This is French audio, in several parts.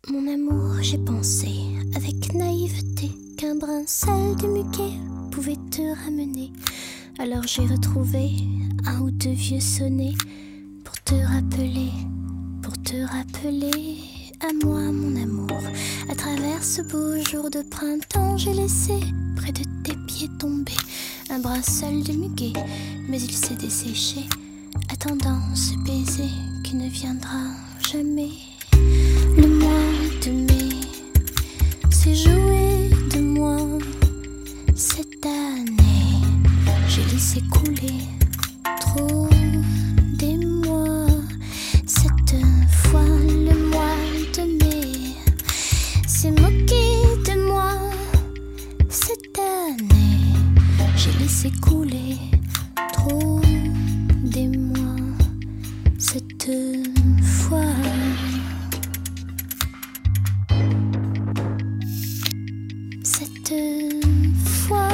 Mon amour, j'ai pensé avec naïveté qu'un brin sale de muguet pouvait te ramener. Alors j'ai retrouvé un ou deux vieux sonnets pour te rappeler à moi, mon amour. À travers ce beau jour de printemps, j'ai laissé près de tes pieds tomber un brin seul de muguet, mais il s'est desséché, attendant ce baiser qui ne viendra jamais. Le mois de mai s'est joué de moi cette année. J'ai laissé couler trop des mois. Cette fois, le mois de mai s'est moqué de moi cette année. J'ai laissé couler trop des mois cette fois. Cette fois,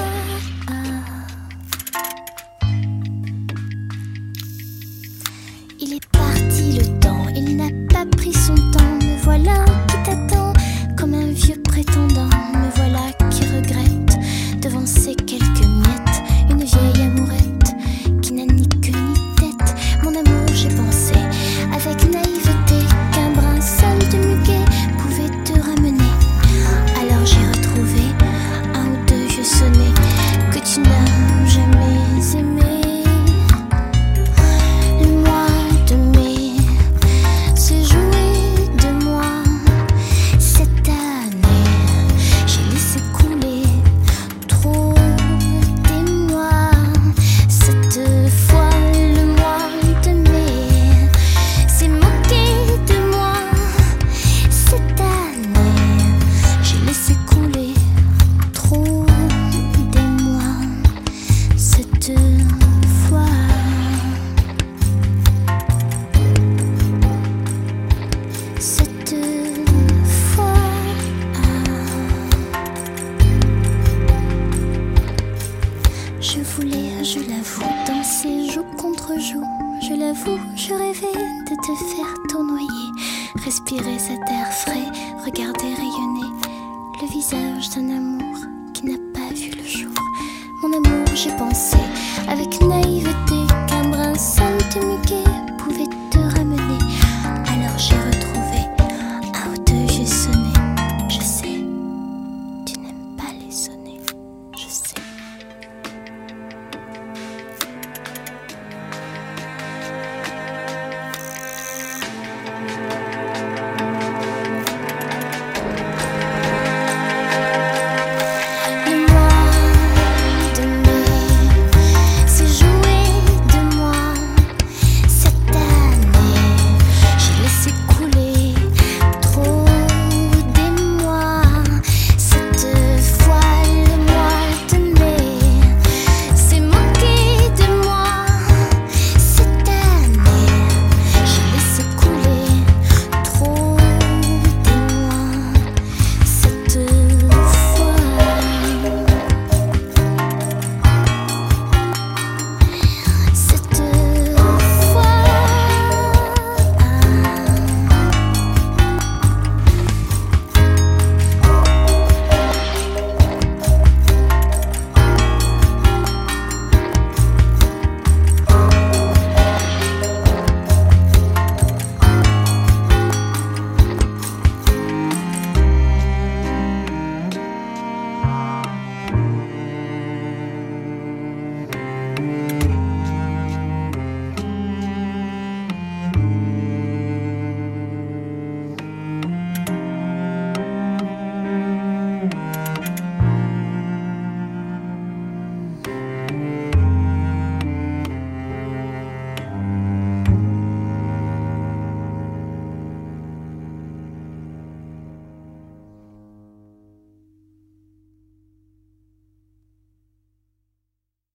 il est parti le temps, il n'a pas pris son temps. Me voilà qui t'attend comme un vieux prétendant. Me voilà qui regrette devant ces quelques miettes une vieille amourette qui n'a ni queue ni tête. Mon amour, j'ai pensé avec naïveté qu'un brin sale de muguet pouvait te ramener. Alors j'ai retrouvé un ou deux vieux sonnets que tu n'as jamais aimés. Le mois de mai s'est joué de moi cette année. J'ai laissé couler trop des mois. Cette fois, le mois de mai s'est moqué de moi cette année. J'ai laissé couler trop des mois cette fois. Cette fois, je voulais, je l'avoue, danser joue contre joue. Je l'avoue, je rêvais de te faire tournoyer, respirer cet air frais, regarder rayonner le visage d'un amour qui n'a pas vu le jour. Mon amour, j'ai pensé avec naïveté qu'un brin sale de muguet